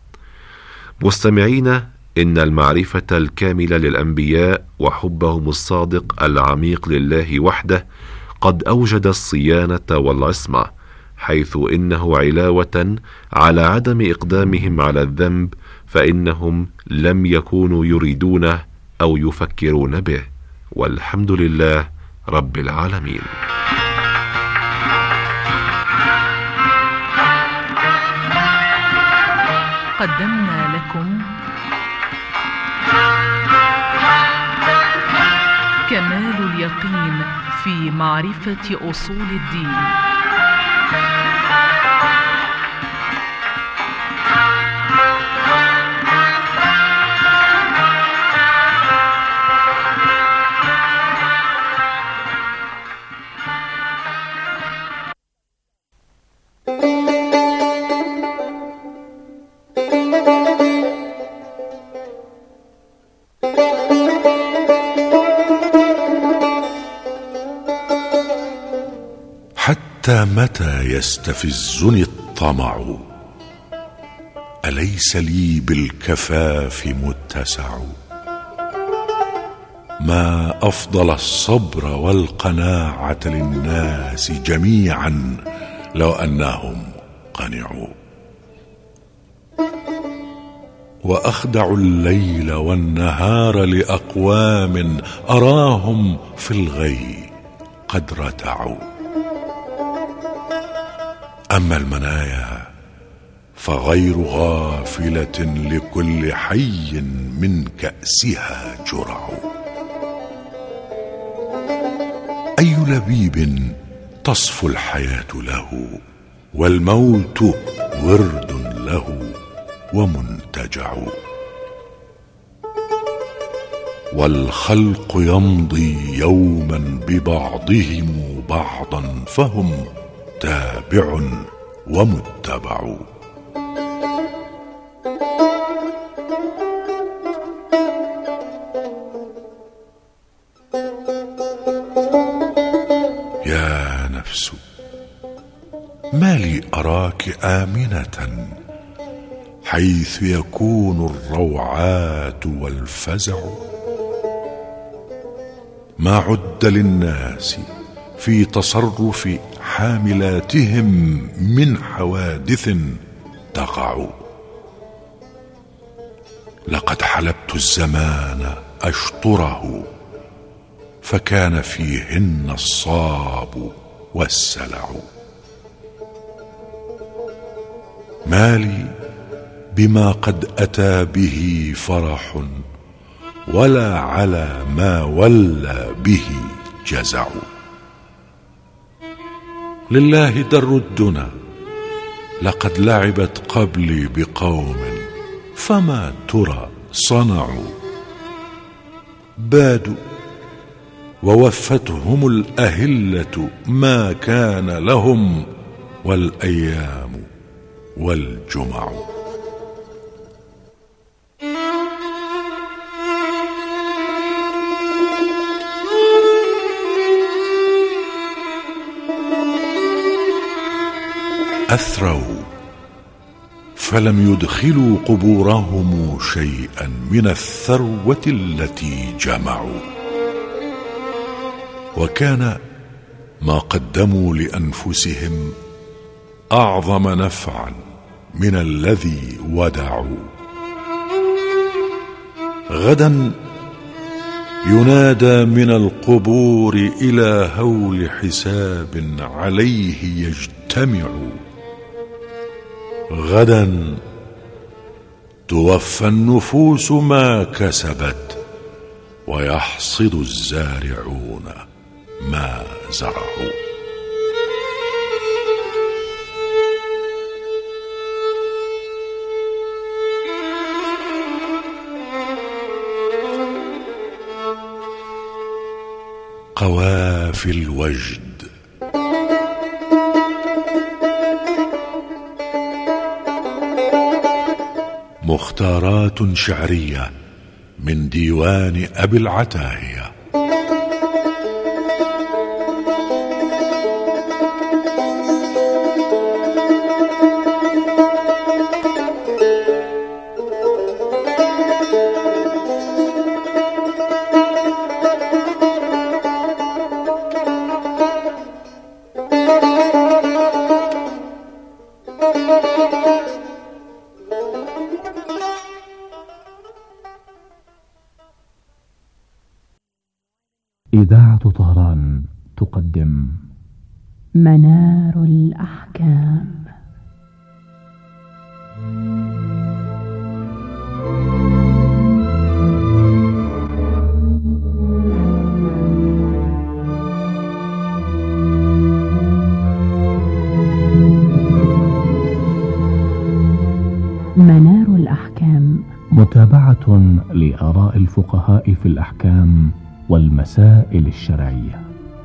مستمعين، إن المعرفة الكاملة للأنبياء وحبهم الصادق العميق لله وحده قد أوجد الصيانة والعصمة، حيث إنه علاوة على عدم إقدامهم على الذنب، فإنهم لم يكونوا يريدونه أو يفكرون به، والحمد لله رب العالمين.
قدمنا لكم كمال اليقين في معرفة أصول الدين.
حتى متى يستفزني الطمع؟ أليس لي بالكفاف متسع؟ ما أفضل الصبر والقناعة للناس جميعا لو أنهم قنعوا. وأخدع الليل والنهار لأقوام أراهم في الغي قد رتعوا. أما المنايا فغير غافلة لكل حي من كأسها جرع. أي لبيب تصفو الحياة له، والموت ورد له ومنتجع. والخلق يمضي يوما ببعضهم بعضا، فهم تابع ومتبع. يا نفس ما لي أراك آمنة حيث يكون الروعات والفزع. ما عد للناس في تصرف حاملاتهم من حوادث تقع. لقد حلبت الزمان أشطره، فكان فيهن الصاب والسلع. ما لي بما قد أتى به فرح، ولا على ما ولى به جزع. لله در الدنا لقد لعبت قبلي بقوم، فما ترى صنعوا. بادوا ووفتهم الأهلة ما كان لهم، والأيام والجمع. أثروا فلم يدخلوا قبورهم شيئا من الثروة التي جمعوا، وكان ما قدموا لأنفسهم أعظم نفعا من الذي ودعوا. غدا ينادى من القبور إلى هول حساب عليه يجتمع. غدا توفى النفوس ما كسبت، ويحصد الزارعون ما زرعوا. قوافي الوجد. مختارات شعرية من ديوان أبي العتاهية.
إذاعة طهران تقدم
منار الأحكام. منار الأحكام،
متابعة لآراء الفقهاء في الأحكام والمسائل الشرعية.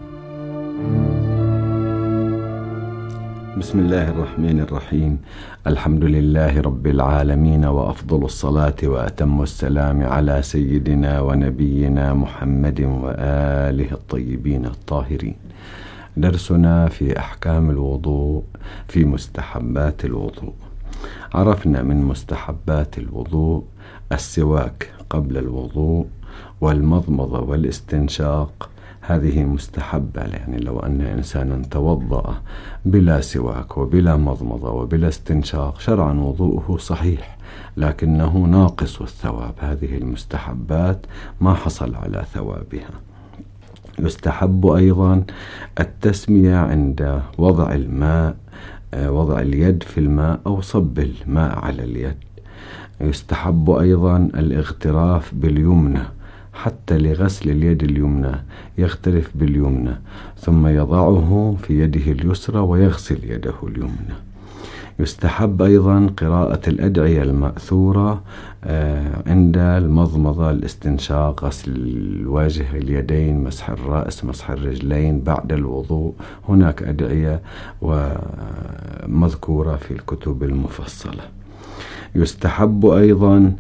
بسم الله الرحمن الرحيم. الحمد لله رب العالمين، وأفضل الصلاة وأتم السلام على سيدنا ونبينا محمد وآله الطيبين الطاهرين. درسنا في أحكام الوضوء في مستحبات الوضوء. عرفنا من مستحبات الوضوء السواك قبل الوضوء والمضمضة والاستنشاق، هذه مستحبة، يعني لو أن إنسانا توضأ بلا سواك وبلا مضمضة وبلا استنشاق شرعا وضوءه صحيح، لكنه ناقص الثواب. هذه المستحبات ما حصل على ثوابها. يستحب أيضا التسمية عند وضع الماء، وضع اليد في الماء أو صب الماء على اليد. يستحب أيضا الاغتراف باليمنى، حتى لغسل اليد اليمنى يغترف باليمنى ثم يضعه في يده اليسرى ويغسل يده اليمنى. يستحب أيضا قراءة الأدعية المأثورة عند المضمضة، الاستنشاق، غسل الوجه، اليدين، مسح الرأس، مسح الرجلين بعد الوضوء. هناك أدعية ومذكورة في الكتب المفصلة. يستحب أيضا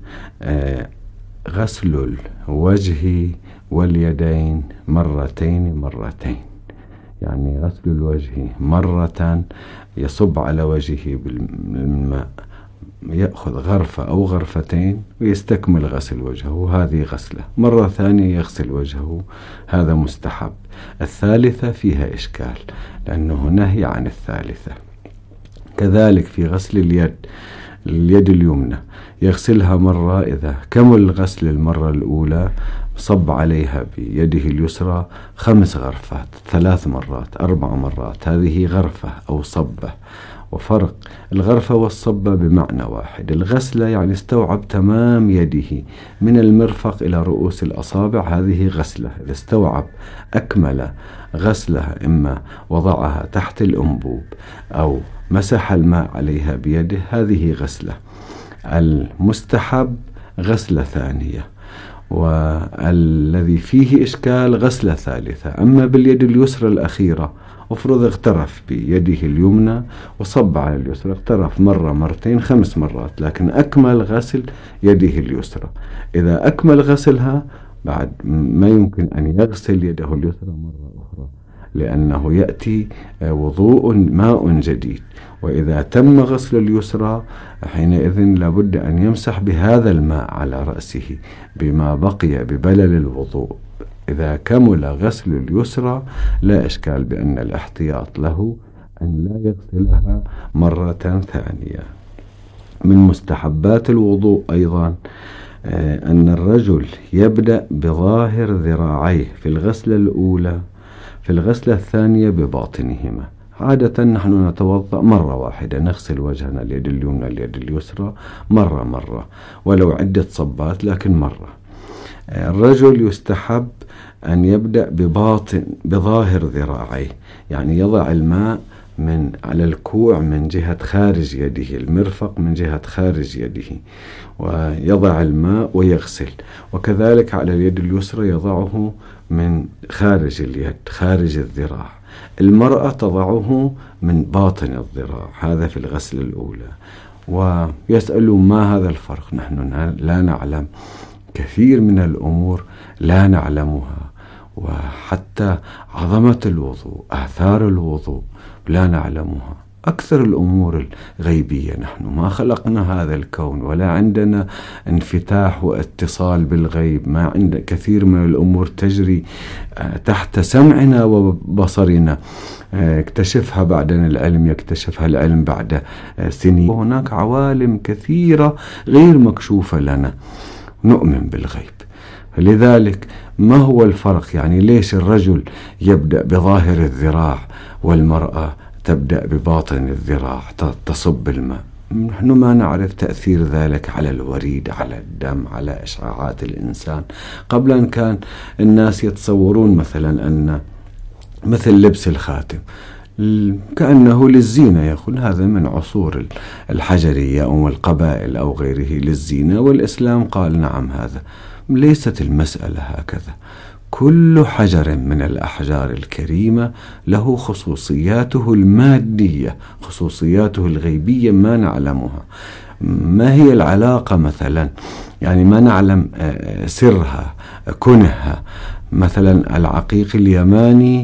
غسل الوجه واليدين مرتين مرتين، يعني غسل الوجه مرة يصب على وجهه بالماء، يأخذ غرفة أو غرفتين ويستكمل غسل وجهه، هذه غسلة. مرة ثانية يغسل وجهه، هذا مستحب. الثالثة فيها إشكال لأنه نهي عن الثالثة. كذلك في غسل اليد، اليد اليمنى يغسلها مرة، إذا كمل غسل المرة الأولى صب عليها بيده اليسرى خمس غرفات، ثلاث مرات، أربع مرات، هذه غرفة أو صبة. وفرق الغرفة والصبة بمعنى واحد. الغسلة يعني استوعب تمام يده من المرفق إلى رؤوس الأصابع، هذه غسلة. إذا استوعب أكمل غسلها، إما وضعها تحت الأنبوب أو مسح الماء عليها بيده، هذه غسلة. المستحب غسلة ثانية، والذي فيه إشكال غسلة ثالثة. أما باليد اليسرى الأخيرة، افرض اغترف بيده اليمنى وصب على اليسرى، اغترف مرة مرتين خمس مرات، لكن أكمل غسل يده اليسرى. إذا أكمل غسلها بعد ما يمكن أن يغسل يده اليسرى مرة أخرى، لأنه يأتي وضوء ماء جديد. وإذا تم غسل اليسرى حينئذ لابد أن يمسح بهذا الماء على رأسه بما بقي ببلل الوضوء. إذا كمل غسل اليسرى لا إشكال بأن الاحتياط له أن لا يغسلها مرة ثانية. من مستحبات الوضوء أيضا أن الرجل يبدأ بظاهر ذراعيه في الغسلة الأولى، في الغسلة الثانية بباطنهما. عادة نحن نتوضأ مرة واحدة، نغسل وجهنا اليد اليمنى اليد اليسرى مرة مرة، ولو عدة صبات لكن مرة. الرجل يستحب أن يبدأ بباطن بظاهر ذراعيه، يعني يضع الماء من على الكوع من جهة خارج يده، المرفق من جهة خارج يده، ويضع الماء ويغسل. وكذلك على اليد اليسرى يضعه من خارج اليد خارج الذراع. المرأة تضعه من باطن الذراع، هذا في الغسل الأولى. ويسألون ما هذا الفرق؟ نحن لا نعلم كثير من الأمور لا نعلمها، وحتى عظمة الوضوء، آثار الوضوء لا نعلمها. أكثر الأمور الغيبية، نحن ما خلقنا هذا الكون ولا عندنا انفتاح واتصال بالغيب، ما عند كثير من الأمور تجري تحت سمعنا وبصرنا، اكتشفها بعدنا العلم، يكتشفها العلم بعد سنين. وهناك عوالم كثيرة غير مكشوفة لنا، نؤمن بالغيب. لذلك ما هو الفرق؟ يعني ليش الرجل يبدأ بظاهر الذراع والمرأة تبدأ بباطن الذراع تصب الماء؟ نحن ما نعرف تأثير ذلك على الوريد، على الدم، على إشعاعات الإنسان. قبل أن كان الناس يتصورون مثلا أن مثل لبس الخاتم كأنه للزينة، يقول هذا من عصور الحجرية أو القبائل أو غيره للزينة، والإسلام قال نعم هذا. ليست المسألة هكذا. كل حجر من الأحجار الكريمة له خصوصياته المادية، خصوصياته الغيبية ما نعلمها. ما هي العلاقة مثلا؟ يعني ما نعلم سرها كنها. مثلا العقيق اليماني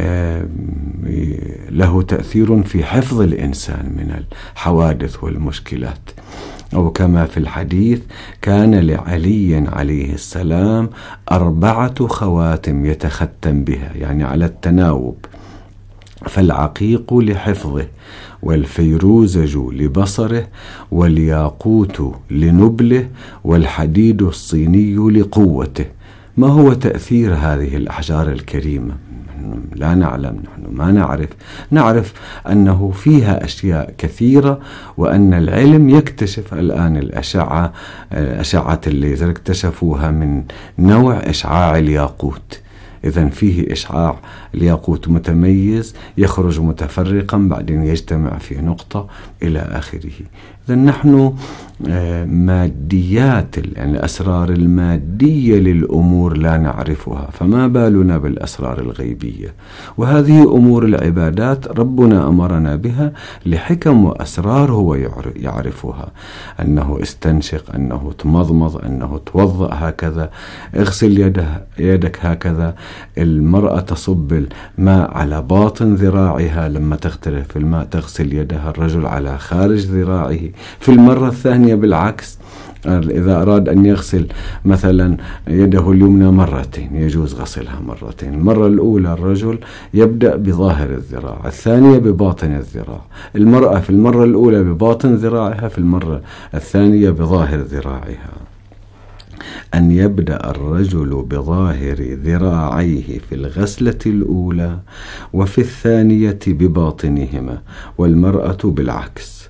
له تأثير في حفظ الإنسان من الحوادث والمشكلات. أو كما في الحديث كان لعلي عليه السلام أربعة خواتم يتختم بها، يعني على التناوب. فالعقيق لحفظه، والفيروزج لبصره، والياقوت لنبله، والحديد الصيني لقوته. ما هو تأثير هذه الأحجار الكريمة؟ لا نعلم، نحن ما نعرف. نعرف أنه فيها أشياء كثيرة، وأن العلم يكتشف الآن الأشعة أشعة الليزر اكتشفوها من نوع إشعاع الياقوت. إذن فيه إشعاع الياقوت متميز يخرج متفرقا بعدين يجتمع في نقطة إلى آخره. إذن نحن ماديات، يعني الأسرار المادية للأمور لا نعرفها، فما بالنا بالأسرار الغيبية. وهذه أمور العبادات ربنا أمرنا بها لحكم وأسرار هو يعرفها، أنه استنشق، أنه تمضمض، أنه توضأ هكذا، اغسل يده يدك هكذا. المرأة تصب الماء على باطن ذراعها لما تغترف في الماء، تغسل يدها. الرجل على خارج ذراعه. في المرة الثانية بالعكس، إذا أراد أن يغسل مثلا يده اليمنى مرتين يجوز غسلها مرتين. المرة الأولى الرجل يبدأ بظاهر الذراع، الثانية بباطن الذراع. المرأة في المرة الأولى بباطن ذراعها، في المرة الثانية بظاهر ذراعها. أن يبدأ الرجل بظاهر ذراعيه في الغسلة الأولى وفي الثانية بباطنهما، والمرأة بالعكس.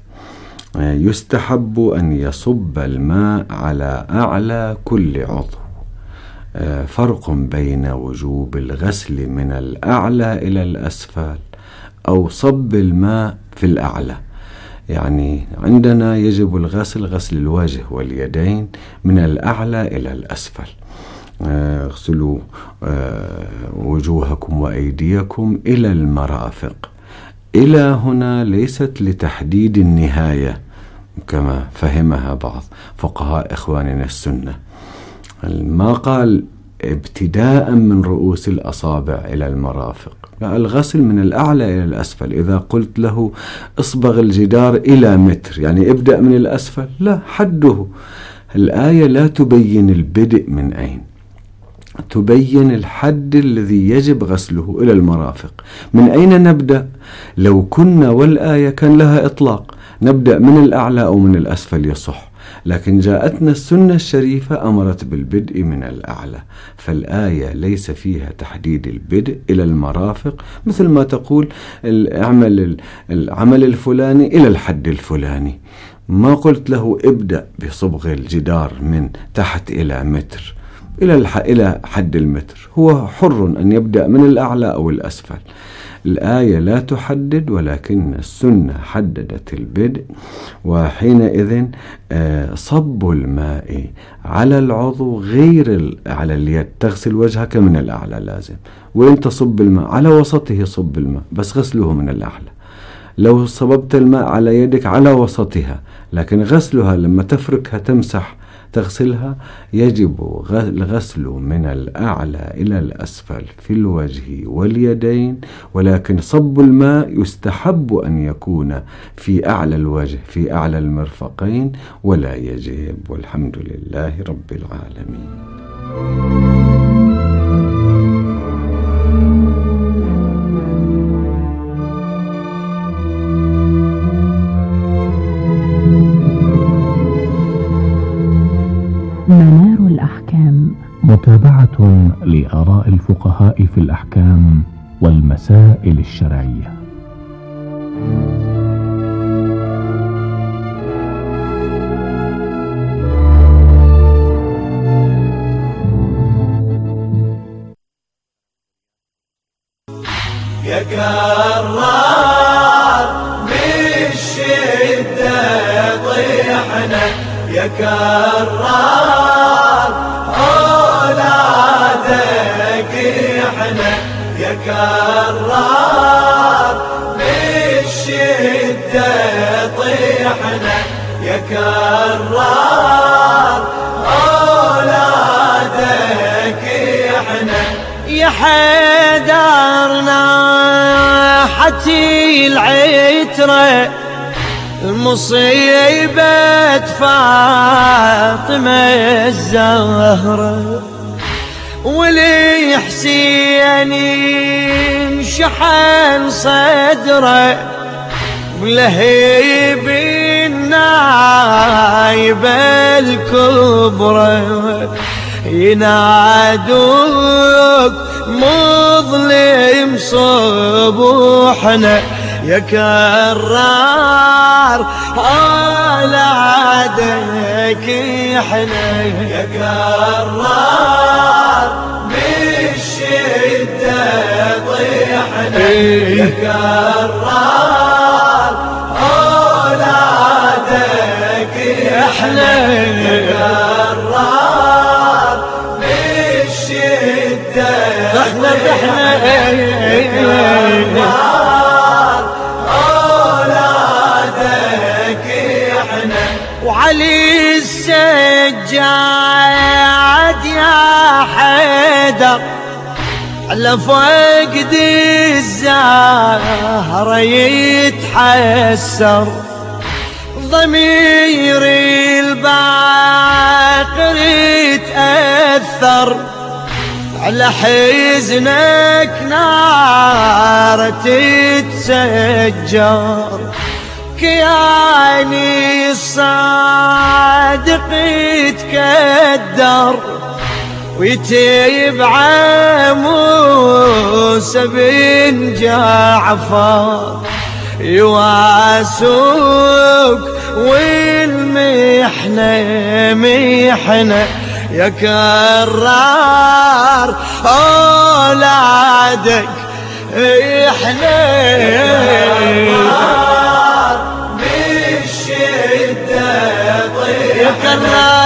يستحب أن يصب الماء على أعلى كل عضو. فرق بين وجوب الغسل من الأعلى إلى الأسفل أو صب الماء في الأعلى. يعني عندنا يجب الغسل غسل الوجه واليدين من الأعلى إلى الأسفل. اغسلوا وجوهكم وأيديكم إلى المرافق. إلى هنا ليست لتحديد النهاية كما فهمها بعض فقهاء إخواننا السنة. ما قال ابتداء من رؤوس الأصابع إلى المرافق، الغسل من الأعلى إلى الأسفل. إذا قلت له اصبغ الجدار إلى متر يعني ابدأ من الأسفل، لا، حده. الآية لا تبين البدء من أين، تبين الحد الذي يجب غسله إلى المرافق. من أين نبدأ؟ لو كنا والآية كان لها إطلاق، نبدأ من الأعلى أو من الأسفل يصح، لكن جاءتنا السنة الشريفة أمرت بالبدء من الأعلى، فالآية ليس فيها تحديد البدء إلى المرافق، مثل ما تقول اعمل العمل الفلاني إلى الحد الفلاني. ما قلت له ابدأ بصبغ الجدار من تحت إلى متر إلى إلى حد المتر، هو حر أن يبدأ من الأعلى أو الأسفل. الآية لا تحدد، ولكن السنة حددت البدء. وحينئذ صب الماء على العضو غير على اليد. تغسل وجهك من الأعلى لازم، وإن تصب الماء على وسطه صب الماء، بس غسله من الأعلى. لو صببت الماء على يدك على وسطها، لكن غسلها لما تفركها تمسح تغسلها يجب الغسل من الأعلى إلى الأسفل في الوجه واليدين، ولكن صب الماء يستحب أن يكون في أعلى الوجه في أعلى المرفقين ولا يجب. والحمد لله رب العالمين.
منار الأحكام،
متابعة لآراء الفقهاء في الأحكام والمسائل الشرعية.
يا كرار بالشدة طيحنا، يا كرار أولادك احنا، يا كرار بالشدة طيحنا، يا كرار أولادك احنا. يا حيدرنا حتي العترة المصيبة فاطمة الزهرة، ولي حسين انشحن صدره ولهيب النايبة الكبرى، ينادوك مظلم صبوحنا، يا كرار أولادك احنا، يا كرار بالشدة طيحنا، يا كرار أولادك احنا، يا كرار بالشدة احنا احنا وعلي السجاد يا حيدر على فقد الزهرة يتحسر، ضميري الباقر يتأثر، على حزنك نار تتسجر، كياني الصادق يتكدر ويتيبع موسى بن جعفر يواسوك والمحنة محنة يا كرار أولادك إحنا بالشدة يا كرار